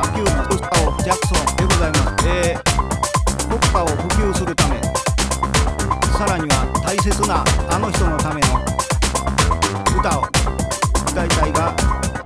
は普及のポスターをジャクソンでございます。国家を普及するため、さらには大切なあの人のための歌を歌いたいが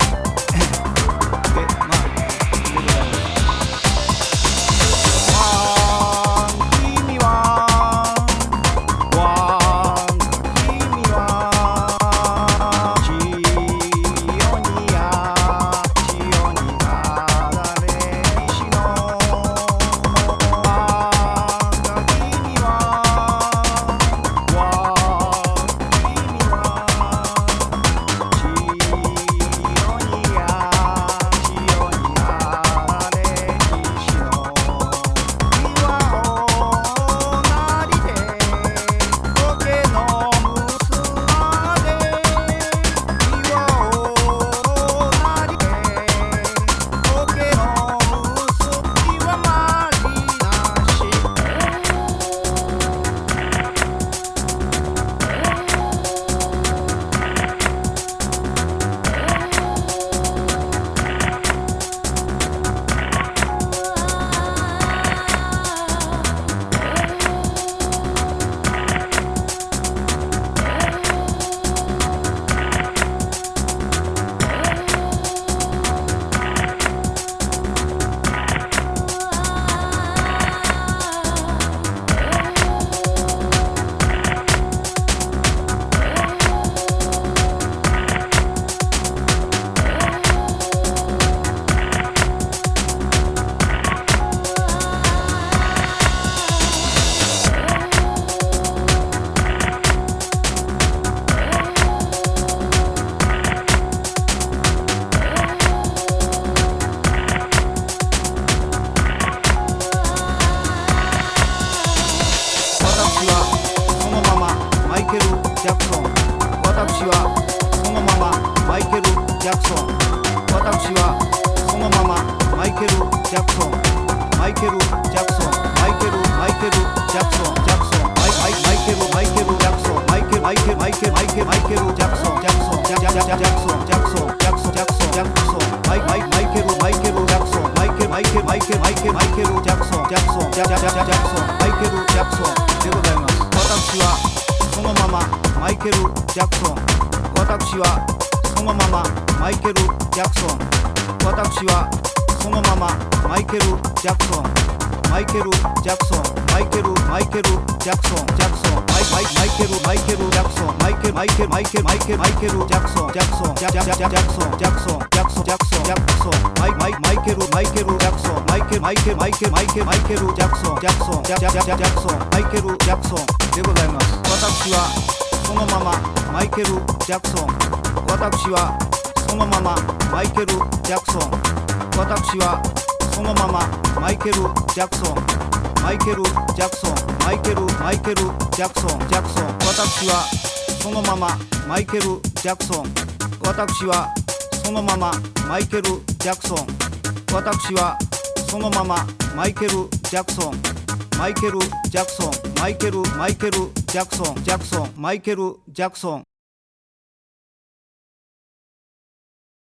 ジャクソン。私はそのままマイケル・ジャクソン。私はそのままマイケル・ジャクソン。マイケル・ジャクソン。マイケル・ジャクソン。ジャクソン。マイケル・ジャクソン。マイケル・ジャクソン。ジャクソン。ジャクソン。ジャクソン。ジャクソン。ジャクソン。ジャクソン。ジャクソン。マイケル・ジャクソン。マイケル・ジャクソン。ジャクソン。ジャクソン。マイケル・ジャクソンでございます。私はそのままマイケル・ジャクソン。私はそのままマイケル・ジャクソン。私はそのままマイケル・ジャクソン。マイケル・ジャクソン。マイケル・ジャクソン。ジャクソン。マイケル・ジャクソン。マイケル・ジャクソン。ジャクソン。ジャクソン。ジャクソン。ジャクソン。ジャクソン。ジャクソン。ジャクソン。ジャクソン。マイケル・ジャクソン。マイケル・ジャクソン。ジャクソン。ジャクソン。ジャクソン。マイケル・ジャクソンでございます。私はそのままマイケル・ジャクソン。私はそのままマイケル・ジャクソン。私はそのままマイケル・ジャクソン。マイケル・ジャクソン。マイケル・ジャクソン。ジャクソン。私はそのままマイケル・ジャクソン。私はそのままマイケル・ジャクソン。私はそのままマイケル・ジャクソン。マイケル・ジャクソン。マイケル・ジャクソン。ジャクソン。マイケル・ジャクソン。